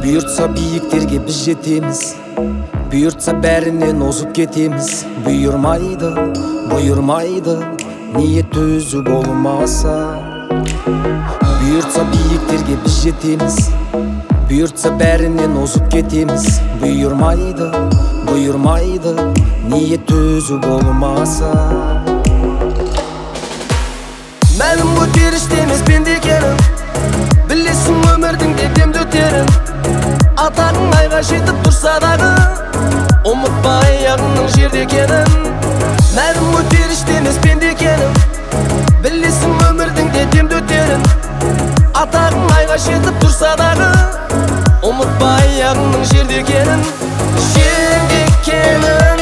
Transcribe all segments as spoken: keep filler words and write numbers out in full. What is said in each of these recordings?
Бұйыртса биіктерге біз жетеміз, бұйыртса бәрінен озып кетеміз. Бұйырмайды, бұйырмайды, ниет өзі болмаса. Бұйыртса биіктерге біз жетеміз, бұйыртса бәрінен озып кетеміз. Бұйырмайды, бұйырмайды, ниет өзі болмаса. Мәлім көтеріште емес пенде екенін, білесің өмірдің де демді өтерін. Атағың айға жетіп тұрса дағы, ұмытпа аяғыңның жерде екенін. Мәлім көтеріште емес пенде екенін, білесің өмірдің де демді өтерін. Атағың айға жетіп тұрса дағы, ұмытпа аяғыңның жерде екенін. Жерде екенін.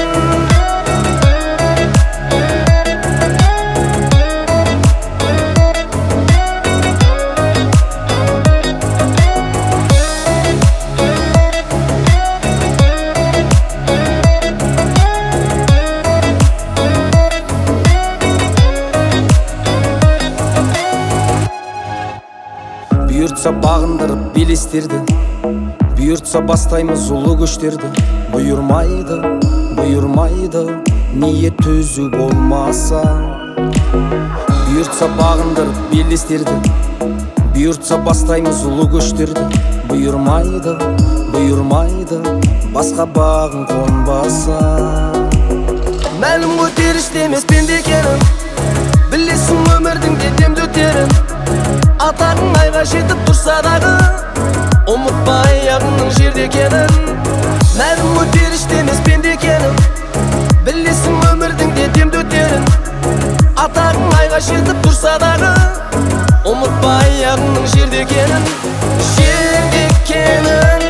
Бұйыртса бағындырып белестерді, бұйыртса бастаймыз ұлы көштерді. Бұйырмайды, бұйырмайды, ниет өзі болмаса. Бұйыртса бағындырып белестерді, бұйыртса бастаймыз ұлы көштерді. Бұйырмайды, бұйырмайды, басқа бағын қонбаса. Мәлім көтеріште емес пенде екенін, білесің өмірдің де демді өтерін. Атағың айға жетіп тұрса дағы, ұмытпа аяғыңның жерде екенін. Мәлім көтеріште емес пенде екенін, білесің өмірдің де демді өтерін. Атағың айға жетіп тұрса дағы, ұмытпа аяғыңның жерде екенін. Жерде екенін.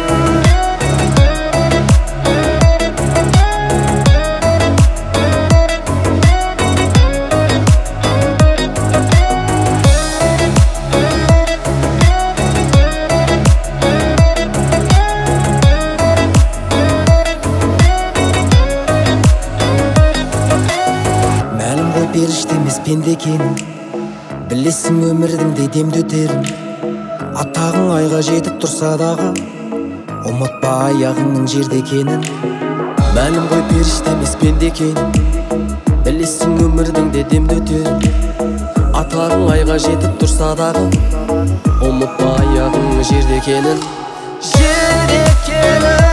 Періште емес пенде екенін, білесің өмірдің де демді өтерін. Атағың айға жетіп тұрса дағы, ұмытпа аяғыңның жерде екенін. Мәлім ғой періште емес пенде екенін, білесің өмірдің де демді өтерін. Атағың айға жетіп тұрса дағы, ұмытпа аяғыңның жерде екенін. Жерде екенін.